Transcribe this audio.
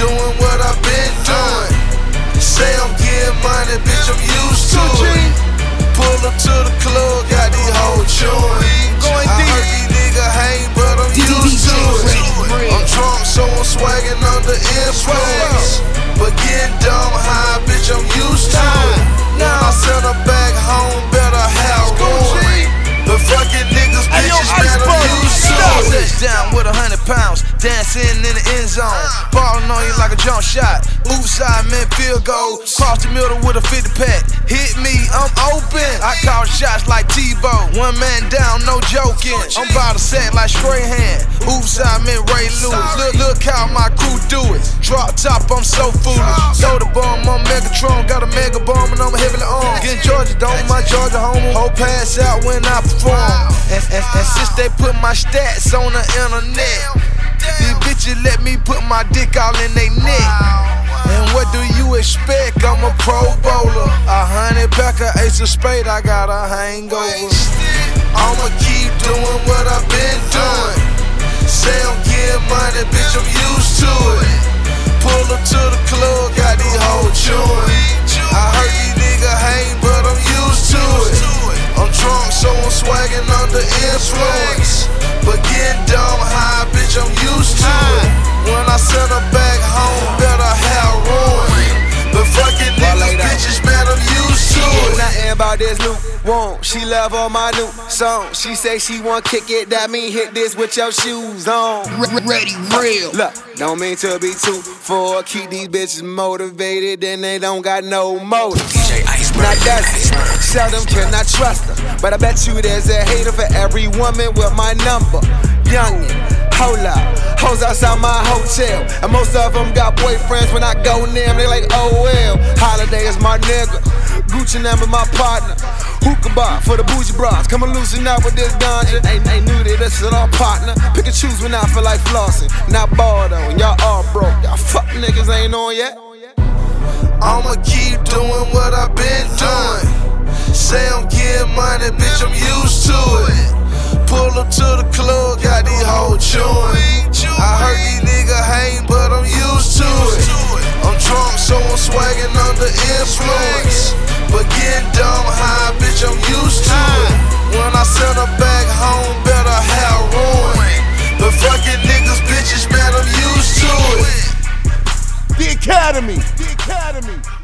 doing what I've been doing. Say I'm getting money, bitch, I'm used to it. Pull up to the club, got these hoes chewing. I heard these niggas hang, but I'm used to it. I'm drunk, so I'm swagging under influence. But getting dumb high, bitch, I'm used to it. When I send her back home, better have room. But fucking niggas, bitches, man, I'm used to it. Touchdown with 100 pounds, dancing in the end zone. Ballin' on you like a jump shot. Oops, side, man, field goal. Cross the middle with a 50 pack. Hit me, I'm open. I call shots like Tebow. One man down, no joking. I'm about to set like Strahan. Oops, I meant Ray Lewis. Look how my crew do it. Drop top, I'm so foolish. Throw the bomb on Megatron. Got a mega bomb and I'm heavily armed. Get Georgia, don't my Georgia homo. Whole pass out when I perform. And since they put my stats on the internet, these bitches let me put my dick all in they neck. And what do you expect? I'm a pro bowler. 100 pack of ace of spade, I got a hangover. I'ma keep doing what I've been doing. Say I'm getting money, bitch, I'm used to it. Pull up to the club, got these hoes chewing. I heard these niggas hang, but I'm used to it. I'm drunk, so I'm swagging under influence. But getting dumb high, bitch, I'm used to it. When I send her back home, better have room. But fucking niggas, bitches, man, I'm used to it. Nothing about this new won't. She love all my new songs. She say she want kick it, that mean hit this with your shoes on. Ready, real. Look, don't mean to be too for. Keep these bitches motivated, and they don't got no motive. DJ Iceberg. Not that seldom can I trust her, but I bet you there's a hater for every woman with my number. Youngin', hold up, hoes outside my hotel, and most of them got boyfriends. When I go near them, they like, oh well. Holiday is my nigga, Gucci number my partner. Hookah bar for the bougie bras, come and loosen up with this ganja. Ain't new to this is our partner. Pick and choose when I feel like flossing. Not ball though, and y'all all broke. Y'all fuck niggas ain't on yet. I'ma keep doing what I've been doing. Say I'm getting money, bitch, I'm used to it. Pull up to the club, got these hoes chewing. I heard these niggas hang, but I'm used to it. I'm drunk, so I'm swagging under influence. But getting dumb high, bitch, I'm used to it. When I send her back home, better have room. But fucking niggas, bitches, man, I'm used to it. The Academy.